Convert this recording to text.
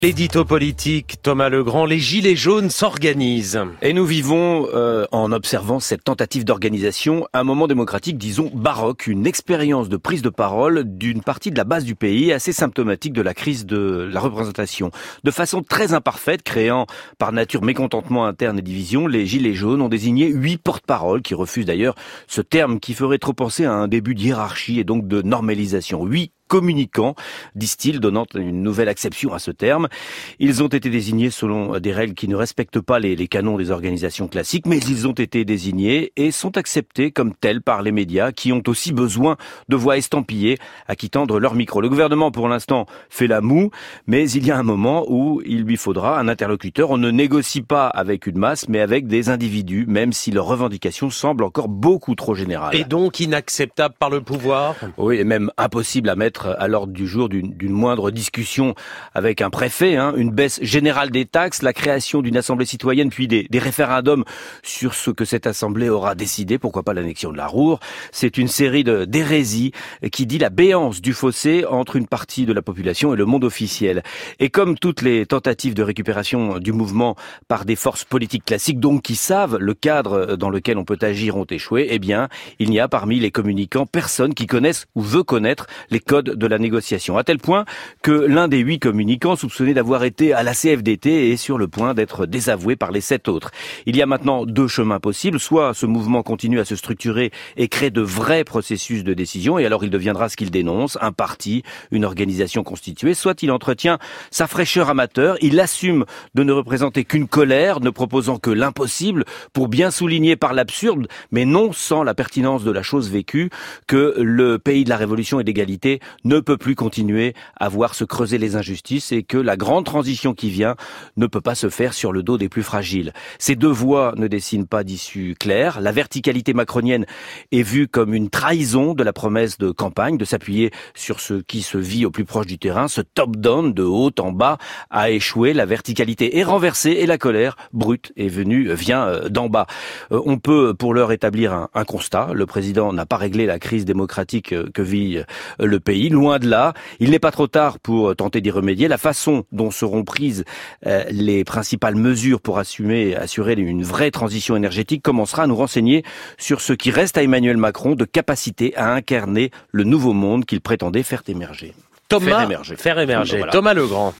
L'édito politique, Thomas Legrand, les Gilets jaunes s'organisent. Et nous vivons, en observant cette tentative d'organisation, un moment démocratique, disons, baroque, une expérience de prise de parole d'une partie de la base du pays, assez symptomatique de la crise de la représentation. De façon très imparfaite, créant par nature mécontentement interne et division, les Gilets jaunes ont désigné 8 porte-paroles, qui refusent d'ailleurs ce terme qui ferait trop penser à un début de hiérarchie et donc de normalisation. 8 communicants, disent-ils, donnant une nouvelle acception à ce terme. Ils ont été désignés selon des règles qui ne respectent pas les canons des organisations classiques, mais ils ont été désignés et sont acceptés comme tels par les médias qui ont aussi besoin de voix estampillées à qui tendre leur micro. Le gouvernement, pour l'instant, fait la moue, mais il y a un moment où il lui faudra un interlocuteur. On ne négocie pas avec une masse, mais avec des individus, même si leurs revendications semblent encore beaucoup trop générales. Et donc inacceptable par le pouvoir ? Oui, et même impossible à mettre à l'ordre du jour d'une moindre discussion avec un préfet, une baisse générale des taxes, la création d'une assemblée citoyenne, puis des référendums sur ce que cette assemblée aura décidé, pourquoi pas l'annexion de la Ruhr. C'est une série d'hérésies qui dit la béance du fossé entre une partie de la population et le monde officiel. Et comme toutes les tentatives de récupération du mouvement par des forces politiques classiques, donc qui savent le cadre dans lequel on peut agir, ont échoué, eh bien, il n'y a parmi les communicants personne qui connaisse ou veut connaître les codes de la négociation, à tel point que l'un des 8 communicants soupçonné d'avoir été à la CFDT est sur le point d'être désavoué par les 7 autres. Il y a maintenant 2 chemins possibles, soit ce mouvement continue à se structurer et crée de vrais processus de décision, et alors il deviendra ce qu'il dénonce, un parti, une organisation constituée, soit il entretient sa fraîcheur amateur, il assume de ne représenter qu'une colère, ne proposant que l'impossible, pour bien souligner par l'absurde, mais non sans la pertinence de la chose vécue, que le pays de la révolution et d'égalité ne peut plus continuer à voir se creuser les injustices et que la grande transition qui vient ne peut pas se faire sur le dos des plus fragiles. Ces 2 voies ne dessinent pas d'issue claire. La verticalité macronienne est vue comme une trahison de la promesse de campagne, de s'appuyer sur ce qui se vit au plus proche du terrain. Ce top-down, de haut en bas, a échoué. La verticalité est renversée et la colère brute vient d'en bas. On peut pour l'heure établir un constat. Le président n'a pas réglé la crise démocratique que vit le pays. Loin de là, il n'est pas trop tard pour tenter d'y remédier. La façon dont seront prises les principales mesures pour assurer une vraie transition énergétique commencera à nous renseigner sur ce qui reste à Emmanuel Macron de capacité à incarner le nouveau monde qu'il prétendait faire émerger. Faire émerger. Voilà. Thomas Legrand.